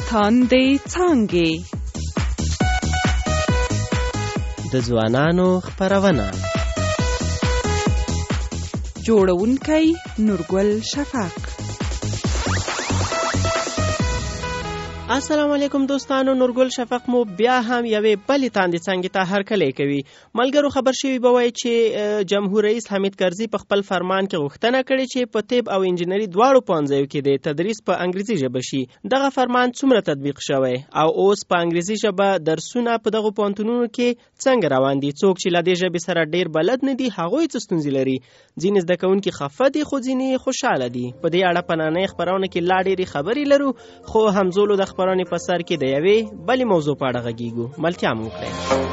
تاندې څانګې د ځوانانو خپرونه جوړونکی نورګل شفق. السلام علیکم دوستانو، نورګل شفق مو بیا هم یوې بلې تاندې څانګې ته هرکلی کوي. ملګرو خبر شوي به وایي چې جمهور رئیس حمید کرزي په خپل فرمان کې غوښتنه کړې چې په طب او انجینري دواړو پوهنځیو کې د تدریس په انګریزي ژبه شي. دغه فرمان څومره تطبیق شوی او اوس په انګریزي ژبه درسونه په دغو پوهنتونونو کې څنګه روان دي؟ څوک چې له دې ژبې سره ډیر بلد نه دي هغوی څه ستونزې لري؟ ځینې زده کوونکي خفه دي خو ځینې خوشحاله دي. په دې اړه په نننۍ خپرونه کې لا ډېرې خبرې لرو، خو همزولو د خپرونې په سر کې د یوې بلې موضوع په اړه غږیږو. ملتیا مو وکړئ.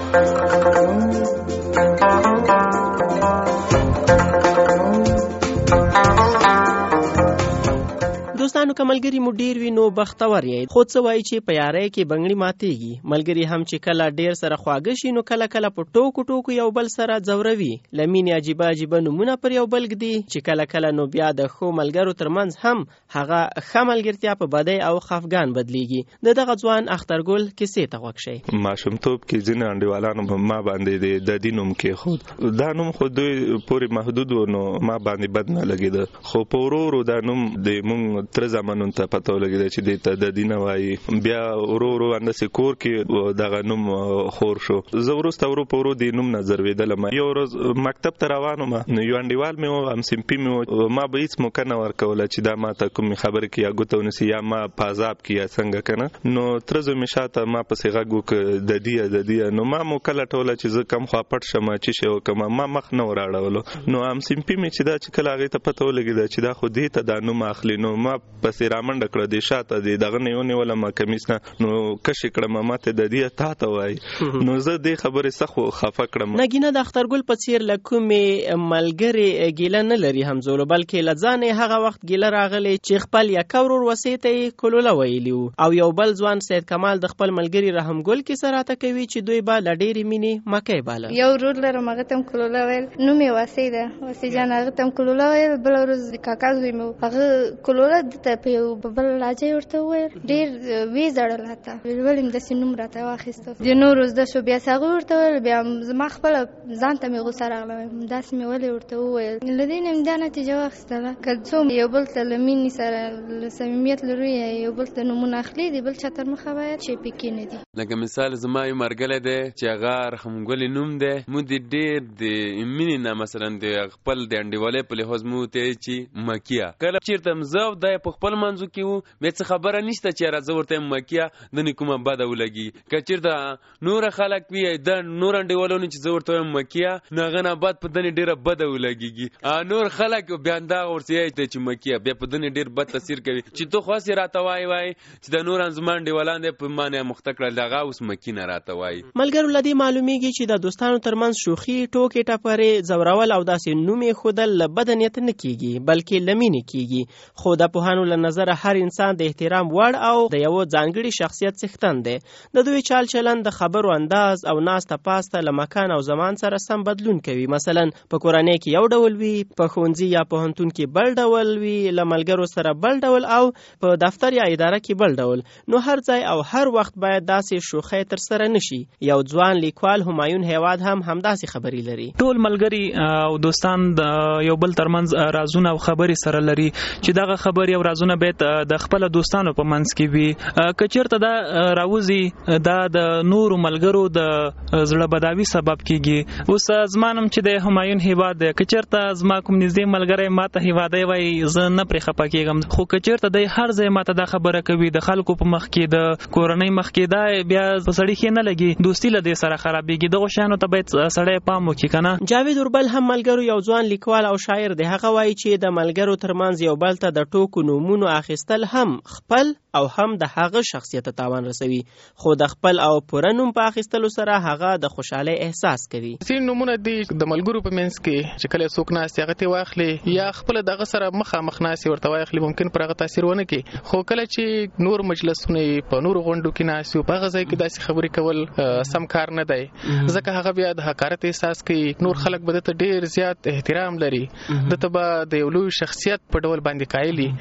دوستانو که ملګری مو ډیر وي نو بختور یې، خو څه وایي چې په یارۍ کې بنګړي ماتېږي. ملګری هم چې کله ډیر سره خواږه شي نو کله کله په ټوکو ټوکو یو بل سره ځوروي. له مینې عجیبه عجیبه نومونه پر یو بل ږدي چې کله کله نو بیا د ښو ملګرو ترمنځ هم هغه ښه ملګرتیا په بدۍ او خفګان بدلیږي. د دغه ځوان اخترګل کیسې ته غوږ شئ. ماشومتوب کې ځینې انډیوالانو ما باندې د دې نوم کېښود. دا نوم خو دوی پورې محدود و نو ما باندې بد نه لګېده، خو په ورو ورو دا نوم د مونږ تر زمانونو ته پته ولګېده چې دې ته د دینه وایي. بیا ورو ورو انداسې کور کې دغه نوم خور شو. زه وروسته ورو په ورو دې نوم نه زروېدلم. یو ورځ مکتب ته روان وم، یو انډیوال مې و، همصنفي مې و. ما به هېڅ موقع نه ورکوله چې دا ما ته کومې خبرې کې یا ګوته ونیسي یا ما په عذاب کې یا څنګه که نه. نو تره زوی مې شاته ما پسې غږ وکړه د دې نو ما موقع لټوله چې زه کم خوا پټ شم چې شی وکړم. ما مخ نه ور اړولو. نو همصنفي مې چې دا چې کله هغې ته پته ولګېده چې دا خو دې ته دا نوم اخلي نو ما پسې رامنډه کړه د شاته د دغه نه ونیولم کمیس نه، نو کشې کړم ما ته د دې تا ته وایي. نو زه دې خبرې سخت خفه کړم. نګینه د اخترګل په څیر له کومې ملګرې ګیله نه لري همزولو، بلکې له ځانه هغه وخت ګیله راغلی چې خپل یکه ورور وسې ته یې کلوله ویلي وو. او یو بل ځوان سید کمال د خپل ملګري رحمګل کیسه راته کوي چې دوی به له ډېرې مینې مکۍ باله. یو ورور لرم، هغه ته هم کلوله ویل، نوم یې وسې ده، وسې جان. هغه ته هم کلوله ویل. بله ورځ د کاکا زوی مې و، هغه کلوله دته په یو بل لهجه ورته وویل، ډېر ویې ژړل. حتی ولې مې داسې نوم راته واخیسته. د نورو زده شو، بیا هغه ورته ویل، بیا زما خپله ځان ته مې غوسه راغله، داسې مې ولې ورته وویل. له دې نه مې دا نتیجه واخیستله که څوک یو بل ته له مینې سره له صمیمیت لري یا یو بل ته نومونه اخلي، د بل چا تر مخه باید شی پکې نه دي. لکه مثال زما یو مرګلی دی چې هغه رحمګلې نوم دی. مو د ډېر د مینې نه مثلا د خپل د انډیوالۍ په لحاظ مو ته چې مکیه کله چېرته م زه او دی په خپل منځو کې وو، بیا څه خبره نشته چې یاره زه ورته یم مکیه دنې کومه بده ولګي. که چېرته نوره خلک وي د نور انډیوالانو چې زه ورته وایم مکیه، نو هغه نه بعد په دنې ډېره بده ولګېږي. نور خلک بیا همدغه ورته یې ته چې مکیه، بیا په دنې ډېر بد تاثیر کوي چې تو خو هسې راته وایي چې د نور زما انډیوالان دی په ما نه مخته کړل، هغه اوس مکي نه راته وایي. ملګرو له دې معلومیږي چې د دوستانو ترمنځ شوخي، ټوکې ټپرې، ځورول او داسې نوم ایښودل له بده نیت نه کېږي بلکې له مینې کېږي. خو د پوهانو له نظره هر انسان د احترام وړ او د یو ځانګړي شخصیت څښتن دی. د دوی چال چلند، د خبرو انداز او ناسته پاسته له مکان او زمان سره سم بدلون کوي. مثلا په کورنۍ کې یو ډول وي، په ښوونځي یا پوهنتون کې بل ډول وي، له ملګرو سره بل ډول او په دفتر یا اداره کې بل ډول. نو هر ځای او هر وخت باید داسې شوخۍ تر سره نشي. یو ځوان لیکوال همایون هیواد هم همداسې خبرې لري. ټول ملګري او دوستان د یو بل ترمنځ رازونه او خبرې سره لري چې دغه خبرې او رازونه باید د خپل دوستانو په منځ کې وي. که چېرته دا راوځي دا د نورو ملګرو د زړه بداوي سبب کېږي. اوس زما نوم چې د همایون هیواد دی، که چېرته زما کوم نږدې ملګری ما ته هیوادی وایي زه نه پرې خفه کېږم، خو که چېرته دی هر ځای ما ته دا خبره کوي د خلکو په مخ کې، د کورنۍ مخ کې، دا بیا په سړي ښې نه لګي، دوستي له دې سره خرابېږي. دغو شیانو ته باید سړی پام وکړي که نه. جاوید اوربل هم ملګرو یو ځوان لیکوال او شاعر دی. هغه وایي چې د ملګرو ترمنځ یو بل ته د ټوکو نومونو اخیستل هم خپل او هم د هغه شخصیت ته تاوان رسوي، خو د خپل او پوره نوم په اخیستلو سره هغه د خوشحالۍ احساس کوي. ځینې نومونه دي د ملګرو په منځ کې چې کله څوک ناست هغه ته واخلي یا خپل دغه سره مخامخ ناست ورته واخلي، ممکن پر هغه تاثیر ونه کوي. خو کله چې نور مجلسونه په نور غونډو کې ناست په هغه ځای کې داسې خبرې کول سم کار نه دی، ځکه هغه بیا د حقارت احساس کوي. نور خلک به دته ډیر زیات احترام لري، دته به د یو لوی شخصیت په ډول باندې قایلي. داسې یو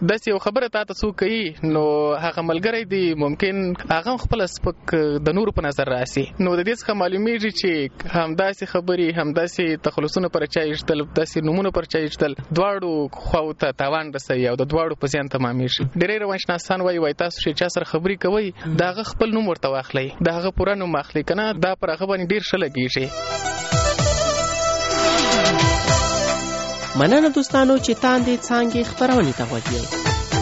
خبره تاسو څوک کوي نو هغه ملګری دی ممکن هغه خپل سپک د نور په نظر راسي نو د دې څخه معلومیږي چې همداسې خبرې همداسې تخلصونه پر چا ایستل داسې نمونه پر چا ایستل دواړو خواو ته تاوان رسوي او د دواړو په زیان تمامېږي. ډېری روانشناسان وایي تاسو چې چا سره خبرې کوئ د هغه خپل نوم ورته واخلئ د هغه پوره نوم واخلئ که نه دا پر هغه باندې ډېر ښه لګېږي. مننه دوستانو چې تاندې څانګې خپرونې ته غوږ یئ.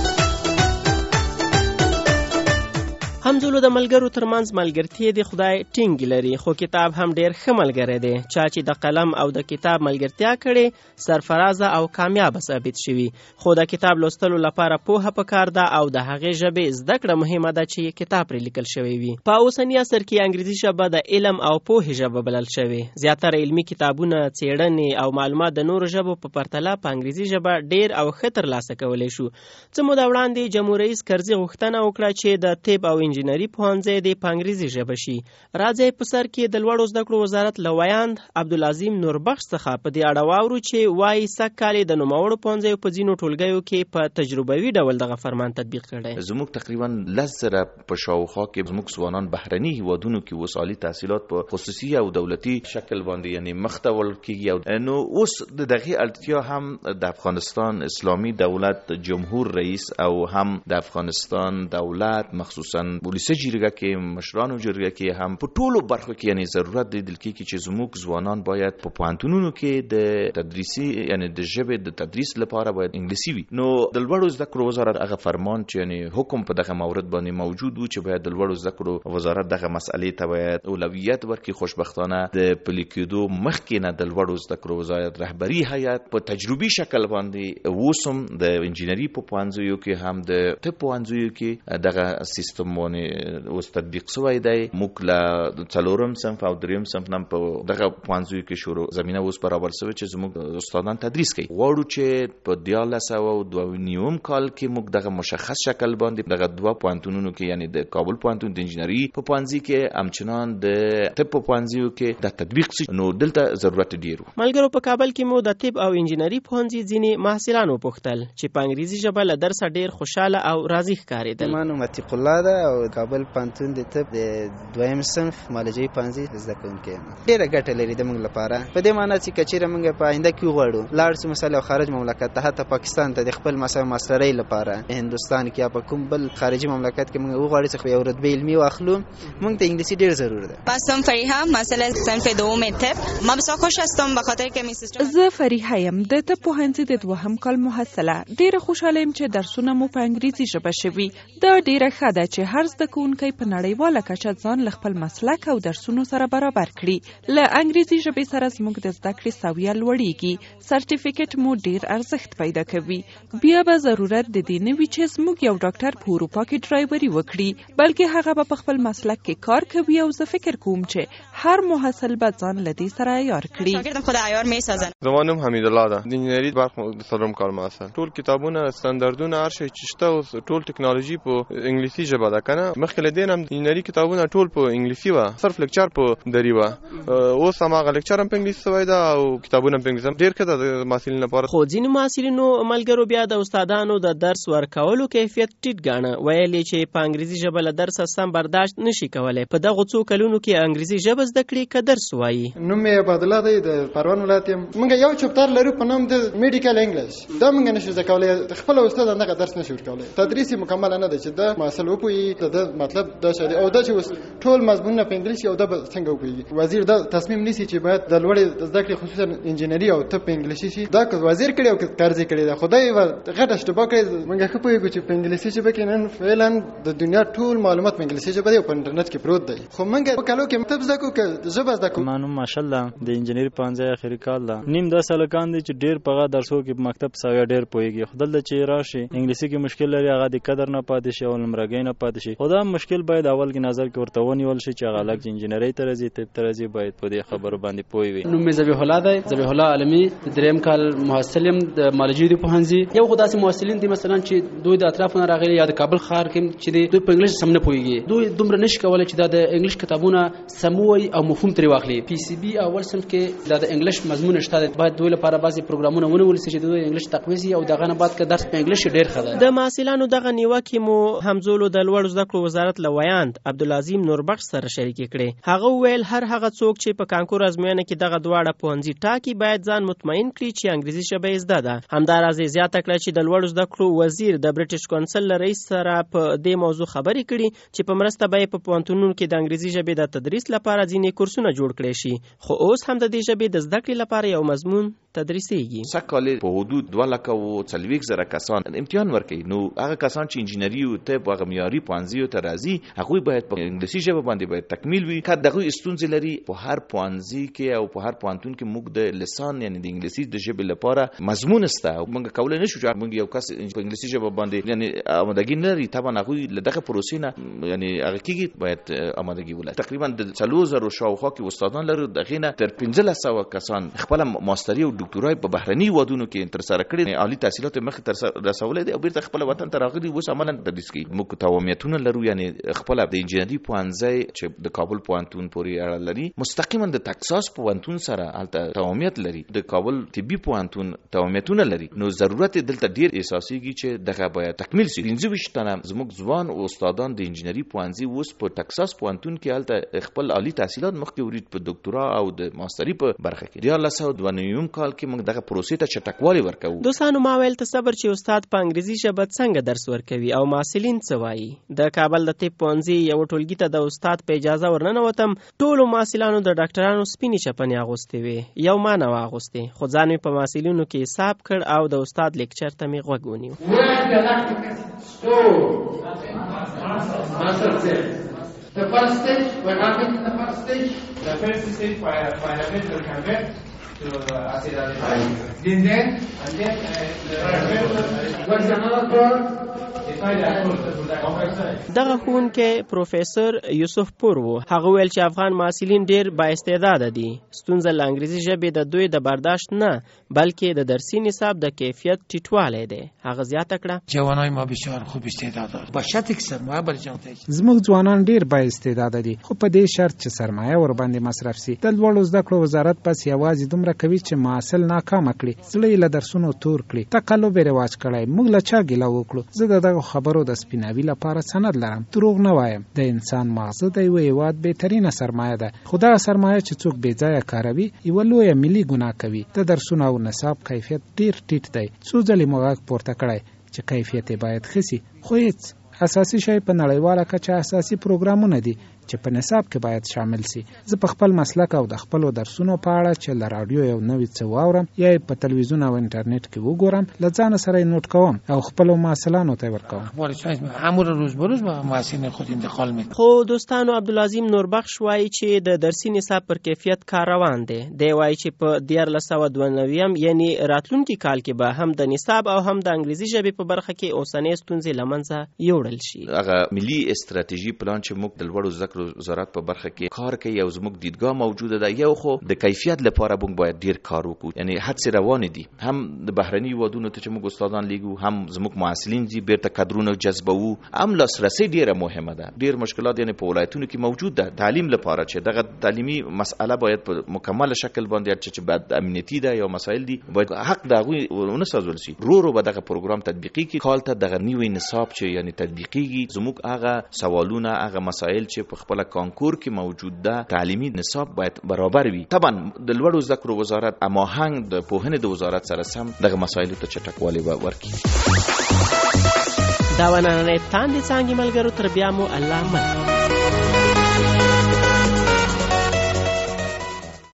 همزولو د ملګرو ترمنځ ملګرتیا د خدای ټینګ لري خو کتاب هم ډیر ښه ملګری دی. چا چې د قلم او د کتاب ملګرتیا کړي سرفرازه او کامیاب ثابت شوي. خو د کتاب لوستلو لپاره پوهه پکار ده او د هغې ژبې زده کړه مهمه ده چې کتاب پرې لیکل شوی وي. په اوسني عصر کې انګریزي ژبه د علم او پوهې ژبه بلل شوې. زیاتره علمي کتابونه، څېړنې او معلومات د نورو ژبو په پرتله په انګریزي ژبه ډیر او ښه ترلاسه کولی شو. څه موده وړاندې جمهور رئیس کرزي غوښتنه وکړه چې د طب او انجینري پوهنځی د په انګریزي ژبه شي. راځئ په سر کې د لوړو زده کړو وزارت له ویاند عبدالعظیم نوربخش څخه په دې اړه واورو چې وایي سږ کال د نوموړو پوهنځیو په ځینو ټولګیو کې په تجربوي ډول دغه فرمان تطبیق کړی. زموږ تقریبا 10,000 په شاوخوا کې زموږ ځوانان بهرني هیوادونو کې اوس عالي تحصیلات په خصوصي او دولتي شکل باندې یعنی مخته وړل کېږي. نو اوس د دغه اړتیا هم د افغانستان اسلامي دولت جمهور رئیس او هم د افغانستان دولت مخصوصا پولیسي جرګه کې مشرانو جرګه کې هم په ټولو برخو کې یعنی ضرورت دی دلته چې زموږ ځوانان باید په پوهنتونونو کې د تدریسي یعنی د ژبې د تدریس لپاره باید انګلیسي وي. نو د لوړو زده کړو وزارت هغه فرمان چې یعنی حکم په دغه مورد باندې موجود و چې باید د لوړو زده کړو وزارت دغه مسئلې ته باید اولویت ورکړي. خوشبختانه د پلي کېدو مخکې نه د لوړو زده کړو وزارت رهبري هیئت په تجربي شکل باندې اوسم د انجینري په پوهنځیو کې هم د طب پوهنځیو کې دغه سیستم اوس تطبیق شوی دی. موږ له 4م صنف او 3م صنف نن په دغه پوهنځیو کې شروع زمينه اوس برابر شوی چې زموږ استادان تدریس کوي. غواړو چې په 2022 کال کې موږ دغه مشخص شکل باندې دغه دوه پوهنتونونو کې یعنی د کابل پوهنتون د انجینري په پوهنځي کې همچنان د طب په پوهنځیو کې د تطبیق شي. نو دلته ضرورت ډیر. ملګرو په کابل کې مو د طب او انجینري پوهنځي ځینې محصلانو پوښتل چې په انګریزي ژبه له درسه ډیر خوشاله او راضي ښکارېدل. مانو متیق الله ده او کابل پوهنتون د طب د 2م صنف مالجی پوهنځي زده کوونکی ډیره ګټه لري د موږ لپاره په دې معنی چې کچېره موږ په آینده کې وغواړو لاړ شو مثلا خارج مملکت ته حتی پاکستان ته د خپل ماسترۍ لپاره هندوستان کې یا په کوم بل خارجي مملکت کې موږ وغواړو چې یو رتبه علمي واخلو موږ ته انګلیسي ډیر ضرور ده. باسم فریحه مثلا صنف دوم طب ما بسیار خوش هستم به خاطر که می سیستم زه فریحه یم د طب پوهنځي د 2م کال محصله. ډیره خوشاله یم چې درسونه مو په انګریزي ژبه شوي. دا ډیره ښه ده چې هر زده کوونکی په نړیواله کچه ځان له خپل مسلک او درسونو سره برابر کړي. له انګریزي ژبې سره زموږ د زده کړې سویه لوړیږي. سرټیفیکټ مو ډیر ارزښت پیدا کوي. بیا به ضرورت د دې نه وي چې زموږ یو ډاکټر په اروپا کې ډرایوري وکړي بلکې هغه به په خپل مسلک کې کار کوي. او زه فکر کوم چې هر محصل به ځان له دې سره عیار کړي. شاګردم خود عیار میسازن. زما نوم حمید الله ده. د انجینري برخه د 4م کال محصل. ټول کتابونه ستاندردونه هر شي چې شته ټول ټکنالوژي په انګلیسي ژبه ده کنه. مخکې له دې هم انجینري کتابونه ټول په انګلیسي و. صرف لیکچر په دری و. اوس هم هغه لیکچر هم په انګلیسي شوی ده او کتابونه په انګلیسي ډیر کده د محصلینو لپاره. خو ځینې محصلینو ملګرو بیا د استادانو د درس ورکولو کیفیت ټیټ ګاڼه. ویلي چې په انګریزي ژبه له درس سم برداشت نشي کولای. په دغه څو کلونو کې انګریزي ژبه زده کړې که درس وایي. نوم یې عبدالله دی د پروان ولایت یم. موږ یو چپټر لرو په نوم د میډیکل انګلیش. دا موږ نشو زده کولای. خپل استاد هغه درس نشو ورکولای. تدریس مکمل نه دی چې دا محصل وپوي د مطلب دا شری او دا چې ټول مضمونونه په انګلیسي او دا څنګه وپوي. وزیر دا تصمیم نیسي چې باید د لوړې زده کړې خصوصا انجینري او طب په انګلیسي شي. دا وزیر کړي او قرضې کړي دا خدای غټه اشتباه کړي. موږ خو پوهیږو چې په انګلیسي ژبه کې نن فعلا د دنیا ټول معلومات په انګلیسي ژبه دی او په انټرنیټ کې پروت دی. خو موږ په کالو کې طب زده کوو که ژبه زده کوو. مانو ماشاءالله د انجینري پوهنځي اخري کال ده. نیم 10 سالکان دي چې ډیر په درسو کې مکتب ساویا ډیر پوهیږي. خدل چې راشي انګلیسي کې مشکل لري هغه د قدر نه پاتې شي او لمرګي نه پاتې شي. خدا مشکل باید اول کې نظر کې ورته ونیول شي چې هغه لک انجینری ته راځي طب ته راځي باید په دې خبرو باندې پوه وي. نوم مې ذبیح الله دی، ذبیح الله عالمي، دریم کال محصل یم د مالجی دی پوهنځي. یو خدای سي محصلین دي مثلا چې دوی د اطرافونو راغلي یا د کابل ښار کې چې دوی په انګلیش سم نه پوهیږي، دوی دومره نشي کولای چې دا د انګلیش کتابونه سموي او مفهوم ترې واخلي. پی سی بی اول صنف کې دا د انګلیش مضمون شته، باید دوی لپاره بعضي پروګرامونه ونیول شي چې دوی انګلیش تقویه شي او دغه نه بعد که درس په انګلیش ډیر ښه ده. د محصلانو دغه نیوکې مو همزولو د لوړو زده کړو وزارت له ویاند عبدالعظیم نوربخش سره شریکې کړې. هغه وویل هر هغه څوک چې په کانکور ازموینه کې دغه دواړه پوهنځي ټاکي باید ځان مطمئن کړي چې انګریزي ژبه یې زده ده. همداراز یې زیاته کړه چې د لوړو زده کړو وزیر د برټش کونسل له رئیس سره په دې موضوع خبرې کړي چې په مرسته به یې په پوهنتونونو کې د انګریزي ژبې د تدریس لپاره ځینې کورسونه جوړ کړي شي، خو اوس هم د دې ژبې د زده کړې لپاره یو مضمون تدریسیږي. سکهال په حدود 2,40,000 کسان امتحان ورکوي. نو هغه کسان چې انجینری او طب او معیاري پوهنځیو ته راځي هغه باید په انګلیسي ژبه باندې باید تکمیل وي. که دغه استونزې لري په هر پوهنځي کې او په هر پوهنتون کې موږ د لسان یعنی د انګلیسي د ژبې لپاره مضمون سته. موږ کولای نشو چې موږ یو کس په انګلیسي ژبه باندې یعنی آمادګي نه لري. طبعا هغه له دغه پروسې نه یعنی هغه کېږي باید آمادګي ولري. تقریبا د 4000 شاوخوا کې استادان لري، دغه نه تر 1500 کسان خپل ماستری او ډاکټورای په بهرني ودونو کې تر سره کړي، عالی تحصیلات مخ تر رسولې دي او بیرته خپل وطن ته راغلي اوس عملاً تدریس کوي. موږ تواميتونه لرو یعنی خپل د انجینری پوهنځي چې د کابل پوهنتون پورې اړه لري مستقیما د تکساس پوهنتون سره الته تواميت لري، د کابل طبي پوهنتون تواميتونه لري. نو ضرورت دلته ډیر اساسيږي چې دغه باید تکمیل شي. 25 تنه زموږ ځوان او استادان د انجینری پوهنځي اوس په تکساس پوهنتون کې الته خپل عالی تحصیلات مخکې ورید په ډاکټورا او د ماستری په برخه کې. 2009 کال کې موږ دغه پروسې ته چټکوالي ورکوو. دوستانو ما ویل ته صبر چې استاد په انګریزي ژبه څنګه درس ورکوي او محصلین څه وایي. د کابل د طب پوهنځي یو ټولګي ته د استاد په اجازه ورننوتم. ټولو محصلانو د ډاکټرانو سپینې چپنې اغوستې وې، یو ما نه واغوستې، خو ځان مې په محصلینو کې حساب کړ او د استاد لیکچر ته مې غوږ ونیو. The first stage, what happens in the first stage? The first stage, pyramid will convert to acid aldehyde. Then what is another term? دغه ښوونکی پروفیسور یوسف پور و. هغه ویل چې افغان محصلین ډیر با استعداده دي. ستونزه له انګریزي ژبې د دوی د برداشت نه بلکې د درسي نصاب د کیفیت ټیټوالی دی. هغه زیاته کړه جوانای ما بسیار خوب استعداد دارند. با شرطی که سرمایه برجام زموږ ځوانان ډیر با استعداده دي، خو په دې شرط چې سرمایه ور باندې مصرف سي. د لوړو زده کړو وزارت پس یوازې دومره کوي چې محصل ناکام کړي، زړه یې له درسونو تور کړي. تقلب یې رواج کړی. موږ له چا ګیله وکړو؟ زه د دغه خبرو د سپیناوي لپاره سند لرم. دروغ نه وایم. د انسان مغزه د یو هیواد بهترینه سرمایه ده، خو دغه سرمایه چې څوک بې ځایه کاروي یوه لویه ملي ګناه کوي. د درسونو او نصاب کیفیت ډیر ټیټ دی. څو ځلې مو غږ پورته کړی چې کیفیت یې باید ښه سي، خو هیڅ. اساسي شی په نړیواله کچه اساسي پروګرامونه دي چې په نصاب کې باید شامل سي. زه په خپل مسلک او د خپلو درسونو په اړه چې له راډیو یو نوی څه واورم یا په تلویزیون او انټرنیټ کې وګورم له ځانه سره یې نوټ کوم او خپلو محصلانو ته یې ورکوم. همون روز به روز به محصلین خود انتقال میدم. خو دوستانو عبدالعظیم نوربخش وایي چې د درسي نصاب پر کیفیت کار روان دی. دی وایي چې په 1992 یعنی راتلونکي کال کې به هم د نصاب او هم د انګریزي ژبې په برخه کې اوسنۍ ستونزې له منځه یوړل شي. هغه ملي استراتیژي پلان چې موږ د لوړو زده کړو وزارت په برخه کې کار کوي او زموږ دیدګاه موجوده ده. یو خو د کیفیت لپاره موږ باید ډیر کار وکړو، یعنی هڅې روانې دي. هم د بهرني ودونو ته چې موږ استادان لیږو، هم زموږ محصلین دي بیرته کادرونه جذبوو، هم لاسرسي ډیره مهمه ده. ډیر مشکلات یعنی په ولایتونو کې موجود ده. تعلیم لپاره چې دغه تعلیمي مسأله باید په مکمل شکل باندې چې بعد امنیتي ده یا مسائل دي باید حق دغه ونه سازول شي. رو به دغه پروګرام تطبیقي کې کال ته دغه نیوی نصاب چې یعنی تطبیقي زموږ هغه سوالونه هغه مسائل چې په خپل کانکور کې موجود ده تعلیمي نصاب باید برابر وي. طبعا د لوړو زده کړو وزارت اماهنګ د پوهنې د وزارت سره سم دغه مسایلو ته چټکوالی ورکړي. دا ونننې تاندې څانګې ملګرو تر بیا مو الله مل.